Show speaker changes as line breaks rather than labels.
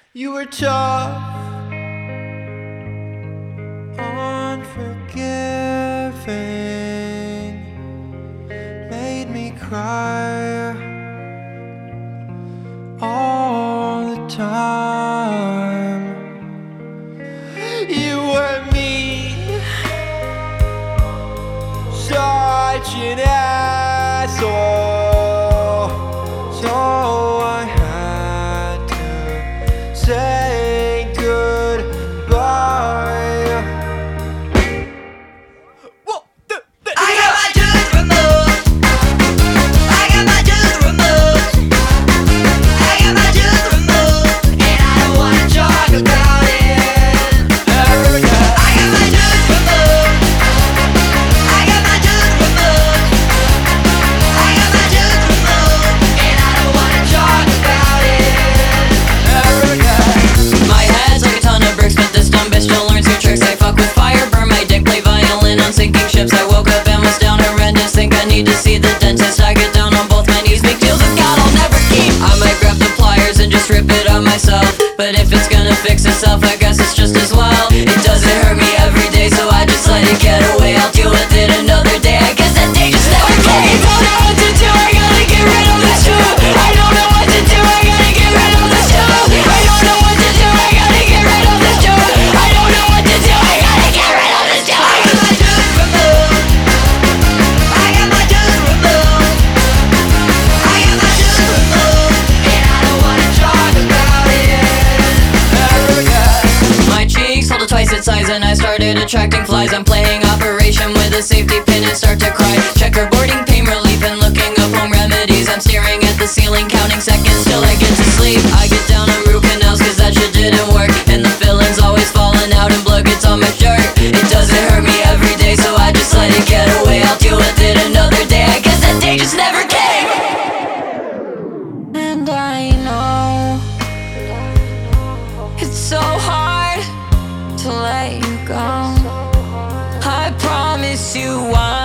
You were tough, unforgiving, made me cry all the time. You were mean, such an asshole, so I had to say goodbye.
I got my tooth removed. I got my tooth removed. I got my tooth removed, and I don't wanna talk about it ever again. I got my tooth removed. I got my tooth removed. I got my tooth removed, and I don't wanna talk about it ever again. My head's like a ton of bricks, but this dumb bitch don't learn two tricks. I fuck with fire, burn my dick, play violin on sinking ships. I woke up and was down horrendous. Think I need to see the dentist. I get down on both my knees, make deals with God I'll never keep. I might grab the pliers and just rip it up myself, but if it's gonna fix itself, I guess it's just as well. It doesn't hurt me every day, so I just let it get away. I'll deal with it another day. I guess that day just never came. I don't know what to do. I gotta get rid of this too. I don't know what to do. I gotta get rid of this too. I don't know what to do. I gotta get rid of this too. I don't know what to do. I gotta get rid of this too. I got my tooth removed. I got my tooth removed. I got my tooth removed, and I don't wanna talk about it ever again. My cheeks hold it twice its size, and I started attracting flies. I'm playing Operation with a safety pin and start to cry. Checkerboarding pain relief and looking up home remedies. I'm staring at the ceiling, counting seconds till I get to sleep. I get down on root canals, cause that shit didn't work, and the filling's always falling out and blood gets on my shirt. It doesn't hurt me every day, so I just let it get away. I'll deal with it another day. I guess that day just never came. And I know it's so hard to let you go. I promise you